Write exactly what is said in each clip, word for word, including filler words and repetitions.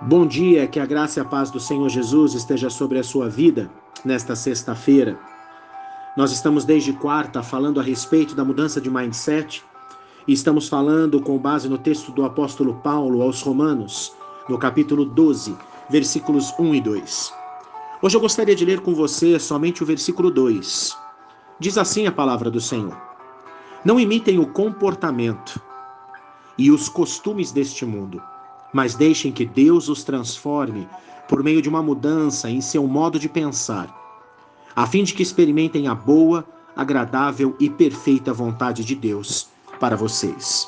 Bom dia, que a graça e a paz do Senhor Jesus esteja sobre a sua vida nesta sexta-feira. Nós estamos desde quarta falando a respeito da mudança de mindset e estamos falando com base no texto do apóstolo Paulo aos Romanos, no capítulo doze, versículos um e dois. Hoje eu gostaria de ler com você somente o versículo dois. Diz assim a palavra do Senhor: Não imitem o comportamento e os costumes deste mundo, mas deixem que Deus os transforme por meio de uma mudança em seu modo de pensar, a fim de que experimentem a boa, agradável e perfeita vontade de Deus para vocês.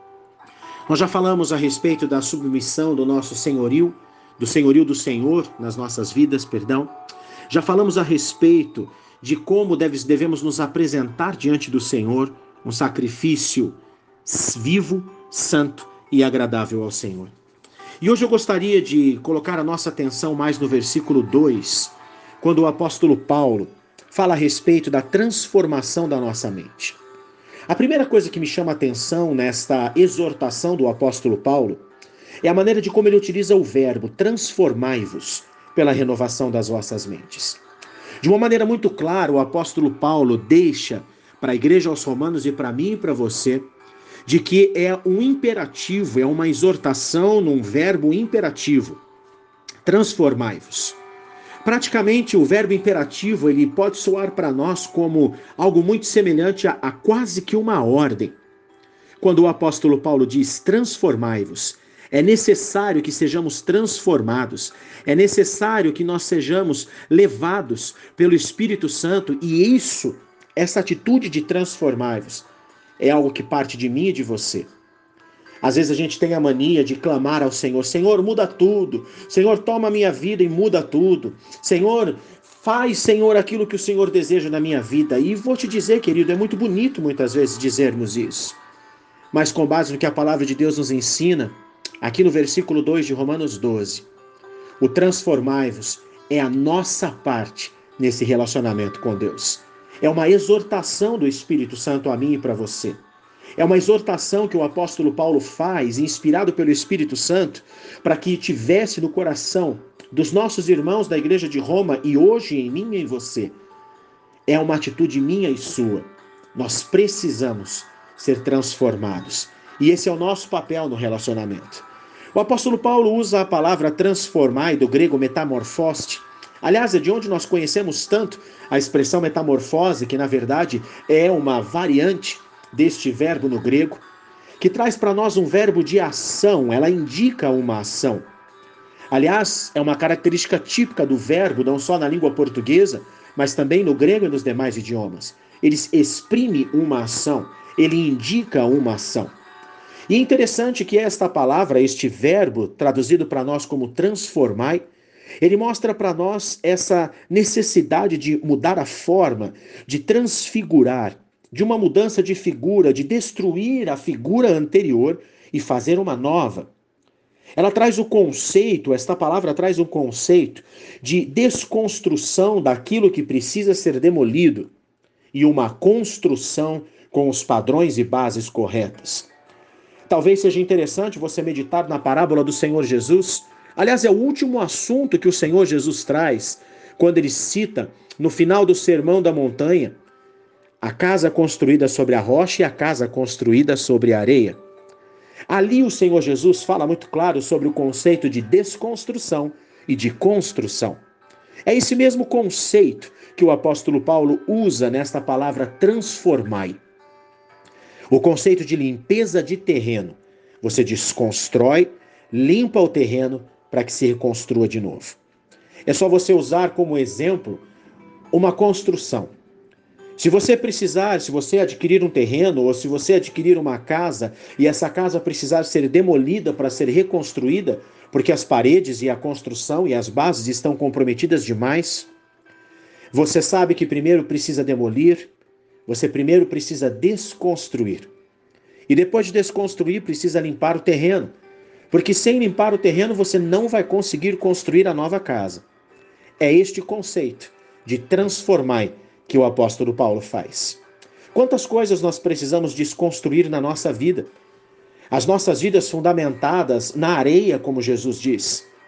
Nós já falamos a respeito da submissão do nosso senhorio, do senhorio do Senhor nas nossas vidas, perdão. Já falamos a respeito de como devemos nos apresentar diante do Senhor, um sacrifício vivo, santo e agradável ao Senhor. E hoje eu gostaria de colocar a nossa atenção mais no versículo dois, quando o apóstolo Paulo fala a respeito da transformação da nossa mente. A primeira coisa que me chama a atenção nesta exortação do apóstolo Paulo é a maneira de como ele utiliza o verbo transformai-vos pela renovação das vossas mentes. De uma maneira muito clara, o apóstolo Paulo deixa para a igreja aos Romanos e para mim e para você de que é um imperativo, é uma exortação num verbo imperativo. Transformai-vos. Praticamente o verbo imperativo ele pode soar para nós como algo muito semelhante a, a quase que uma ordem. Quando o apóstolo Paulo diz transformai-vos, é necessário que sejamos transformados, é necessário que nós sejamos levados pelo Espírito Santo, e isso, essa atitude de transformai-vos, é algo que parte de mim e de você. Às vezes a gente tem a mania de clamar ao Senhor: Senhor, muda tudo. Senhor, toma a minha vida e muda tudo. Senhor, faz, Senhor, aquilo que o Senhor deseja na minha vida. E vou te dizer, querido, é muito bonito muitas vezes dizermos isso. Mas com base no que a palavra de Deus nos ensina, aqui no versículo dois de Romanos doze, o transformai-vos é a nossa parte nesse relacionamento com Deus. É uma exortação do Espírito Santo a mim e para você. É uma exortação que o apóstolo Paulo faz, inspirado pelo Espírito Santo, para que tivesse no coração dos nossos irmãos da igreja de Roma e hoje em mim e em você. É uma atitude minha e sua. Nós precisamos ser transformados. E esse é o nosso papel no relacionamento. O apóstolo Paulo usa a palavra transformai, do grego metamorfoste. Aliás, é de onde nós conhecemos tanto a expressão metamorfose, que na verdade é uma variante deste verbo no grego, que traz para nós um verbo de ação, ela indica uma ação. Aliás, é uma característica típica do verbo, não só na língua portuguesa, mas também no grego e nos demais idiomas. Ele exprime uma ação, ele indica uma ação. E é interessante que esta palavra, este verbo, traduzido para nós como transformai, ele mostra para nós essa necessidade de mudar a forma, de transfigurar, de uma mudança de figura, de destruir a figura anterior e fazer uma nova. Ela traz o conceito, esta palavra traz o conceito de desconstrução daquilo que precisa ser demolido e uma construção com os padrões e bases corretas. Talvez seja interessante você meditar na parábola do Senhor Jesus. Aliás, é o último assunto que o Senhor Jesus traz quando ele cita no final do Sermão da Montanha a casa construída sobre a rocha e a casa construída sobre a areia. Ali o Senhor Jesus fala muito claro sobre o conceito de desconstrução e de construção. É esse mesmo conceito que o apóstolo Paulo usa nesta palavra transformai. O conceito de limpeza de terreno. Você desconstrói, limpa o terreno para que se reconstrua de novo. É só você usar como exemplo uma construção. Se você precisar, se você adquirir um terreno ou se você adquirir uma casa e essa casa precisar ser demolida para ser reconstruída, porque as paredes e a construção e as bases estão comprometidas demais, você sabe que primeiro precisa demolir, você primeiro precisa desconstruir. E depois de desconstruir, precisa limpar o terreno, porque sem limpar o terreno você não vai conseguir construir a nova casa. É este conceito de transformar que o apóstolo Paulo faz. Quantas coisas nós precisamos desconstruir na nossa vida? As nossas vidas fundamentadas na areia, como Jesus diz.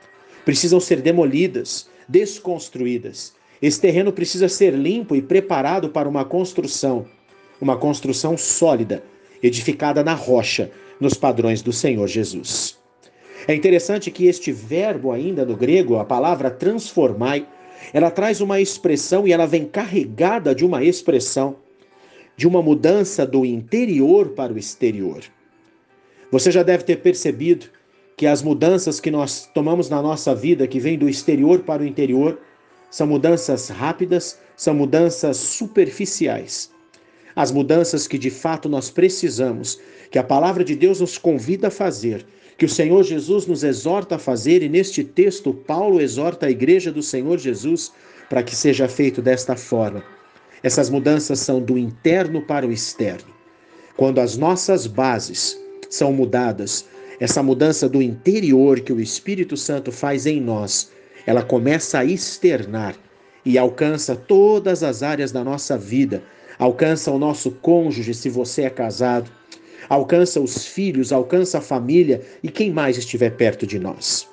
precisam ser demolidas, desconstruídas. Esse terreno precisa ser limpo e preparado para uma construção, uma construção sólida, edificada na rocha, nos padrões do Senhor Jesus. É interessante que este verbo ainda no grego, a palavra transformai, ela traz uma expressão e ela vem carregada de uma expressão, de uma mudança do interior para o exterior. Você já deve ter percebido que as mudanças que nós tomamos na nossa vida, que vêm do exterior para o interior, são mudanças rápidas, são mudanças superficiais. As mudanças que de fato nós precisamos, que a palavra de Deus nos convida a fazer, que o Senhor Jesus nos exorta a fazer, e neste texto Paulo exorta a igreja do Senhor Jesus para que seja feito desta forma. Essas mudanças são do interno para o externo. Quando as nossas bases são mudadas, essa mudança do interior que o Espírito Santo faz em nós, ela começa a externar e alcança todas as áreas da nossa vida, alcança o nosso cônjuge, se você é casado, alcança os filhos, alcança a família e quem mais estiver perto de nós.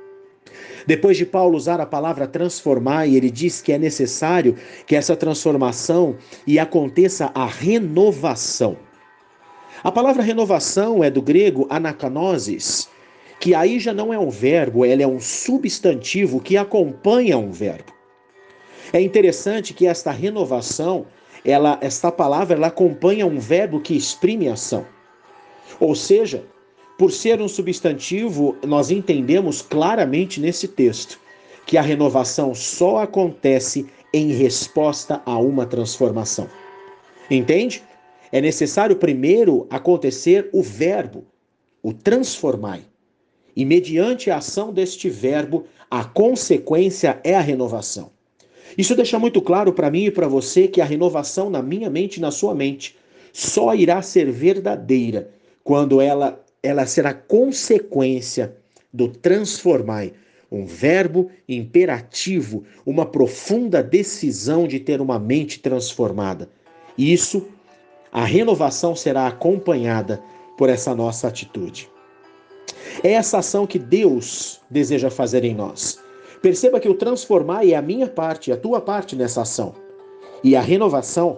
Depois de Paulo usar a palavra transformar, ele diz que é necessário que essa transformação e aconteça a renovação. A palavra renovação é do grego anakanosis, que aí já não é um verbo, ela é um substantivo que acompanha um verbo. É interessante que esta renovação, ela, esta palavra, ela acompanha um verbo que exprime ação. Ou seja, por ser um substantivo, nós entendemos claramente nesse texto que a renovação só acontece em resposta a uma transformação. Entende? É necessário primeiro acontecer o verbo, o transformai. E mediante a ação deste verbo, a consequência é a renovação. Isso deixa muito claro para mim e para você que a renovação na minha mente e na sua mente só irá ser verdadeira quando ela, ela será consequência do transformai, um verbo imperativo, uma profunda decisão de ter uma mente transformada. Isso, a renovação será acompanhada por essa nossa atitude. É essa ação que Deus deseja fazer em nós. Perceba que o transformar é a minha parte, a tua parte nessa ação. E a renovação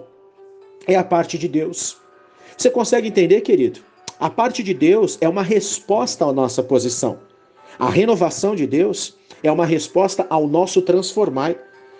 é a parte de Deus. Você consegue entender, querido? A parte de Deus é uma resposta à nossa posição. A renovação de Deus é uma resposta ao nosso transformar.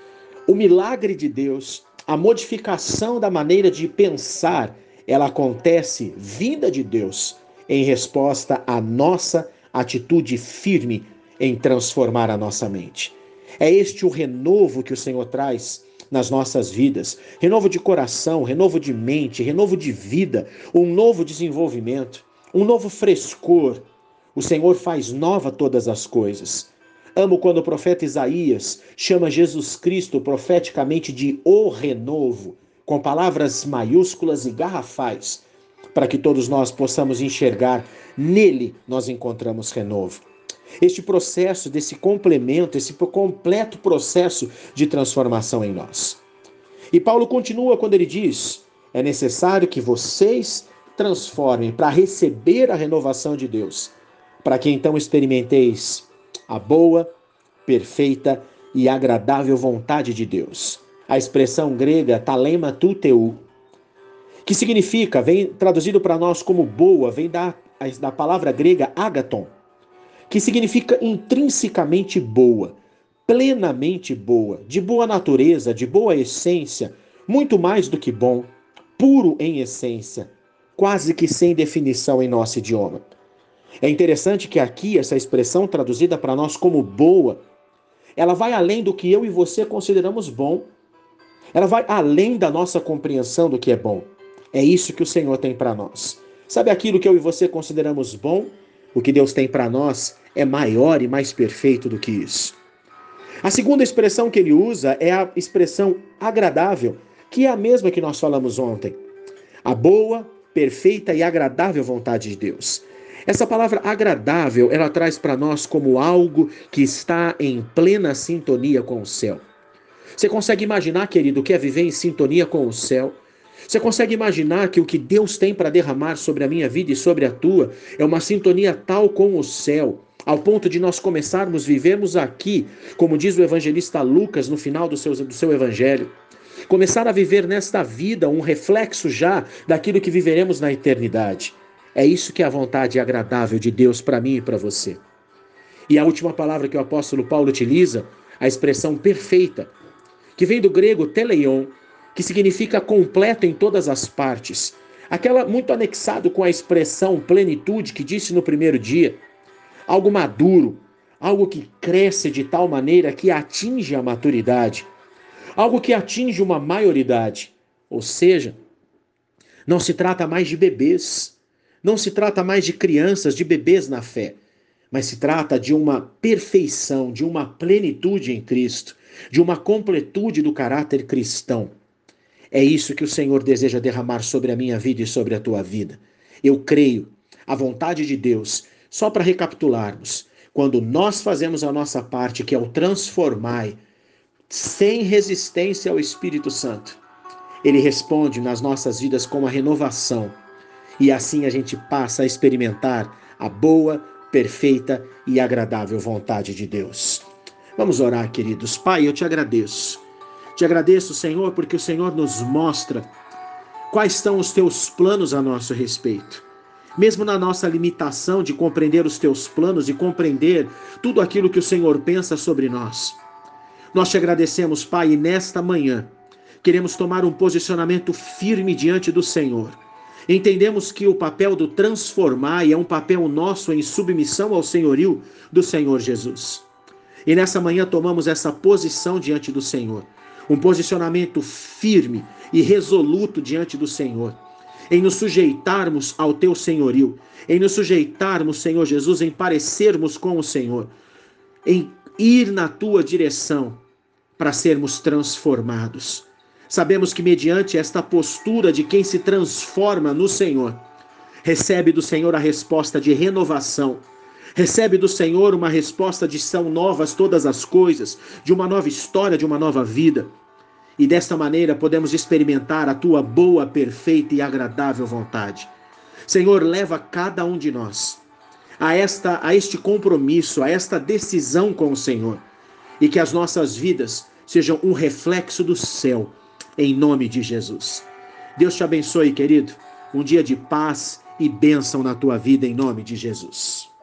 O milagre de Deus, a modificação da maneira de pensar, ela acontece vinda de Deus em resposta à nossa atitude firme em transformar a nossa mente. É este o renovo que o Senhor traz nas nossas vidas. Renovo de coração, renovo de mente, renovo de vida, um novo desenvolvimento, um novo frescor. O Senhor faz nova todas as coisas. Amo quando o profeta Isaías chama Jesus Cristo profeticamente de o renovo, com palavras maiúsculas e garrafais, para que todos nós possamos enxergar, nele nós encontramos renovo. Este processo, desse complemento, esse completo processo de transformação em nós. E Paulo continua quando ele diz, é necessário que vocês transformem para receber a renovação de Deus, para que então experimenteis a boa, perfeita e agradável vontade de Deus. A expressão grega talema tuteu, que significa, vem traduzido para nós como boa, vem da, da palavra grega agaton, que significa intrinsecamente boa, plenamente boa, de boa natureza, de boa essência, muito mais do que bom, puro em essência, quase que sem definição em nosso idioma. É interessante que aqui essa expressão traduzida para nós como boa, ela vai além do que eu e você consideramos bom. Ela vai além da nossa compreensão do que é bom. É isso que o Senhor tem para nós. Sabe aquilo que eu e você consideramos bom? O que Deus tem para nós é maior e mais perfeito do que isso. A segunda expressão que ele usa é a expressão agradável, que é a mesma que nós falamos ontem. A boa, perfeita e agradável vontade de Deus. Essa palavra agradável, ela traz para nós como algo que está em plena sintonia com o céu. Você consegue imaginar, querido, o que é viver em sintonia com o céu? Você consegue imaginar que o que Deus tem para derramar sobre a minha vida e sobre a tua é uma sintonia tal com o céu, ao ponto de nós começarmos, vivemos aqui, como diz o evangelista Lucas no final do seu, do seu evangelho, começar a viver nesta vida um reflexo já daquilo que viveremos na eternidade. É isso que é a vontade agradável de Deus para mim e para você. E a última palavra que o apóstolo Paulo utiliza, a expressão perfeita, que vem do grego teleion, que significa completo em todas as partes. Aquela muito anexado com a expressão plenitude que disse no primeiro dia. Algo maduro, algo que cresce de tal maneira que atinge a maturidade. Algo que atinge uma maioridade. Ou seja, não se trata mais de bebês, não se trata mais de crianças, de bebês na fé, mas se trata de uma perfeição, de uma plenitude em Cristo, de uma completude do caráter cristão. É isso que o Senhor deseja derramar sobre a minha vida e sobre a tua vida. Eu creio, a vontade de Deus, só para recapitularmos, quando nós fazemos a nossa parte, que é o transformai, sem resistência ao Espírito Santo, Ele responde nas nossas vidas com a renovação. E assim a gente passa a experimentar a boa, perfeita e agradável vontade de Deus. Vamos orar, queridos. Pai, eu te agradeço. Te agradeço, Senhor, porque o Senhor nos mostra quais são os teus planos a nosso respeito. Mesmo na nossa limitação de compreender os teus planos e compreender tudo aquilo que o Senhor pensa sobre nós. Nós te agradecemos, Pai, e nesta manhã queremos tomar um posicionamento firme diante do Senhor. Entendemos que o papel do transformar é um papel nosso em submissão ao senhorio do Senhor Jesus. E nessa manhã tomamos essa posição diante do Senhor. Um posicionamento firme e resoluto diante do Senhor. Em nos sujeitarmos ao teu senhorio. Em nos sujeitarmos, Senhor Jesus, em parecermos com o Senhor. Em ir na tua direção para sermos transformados. Sabemos que mediante esta postura de quem se transforma no Senhor, recebe do Senhor a resposta de renovação, recebe do Senhor uma resposta de são novas todas as coisas, de uma nova história, de uma nova vida. E desta maneira podemos experimentar a tua boa, perfeita e agradável vontade. Senhor, leva cada um de nós a, esta, a este compromisso, a esta decisão com o Senhor, e que as nossas vidas sejam um reflexo do céu, em nome de Jesus. Deus te abençoe, querido. Um dia de paz e bênção na tua vida, em nome de Jesus.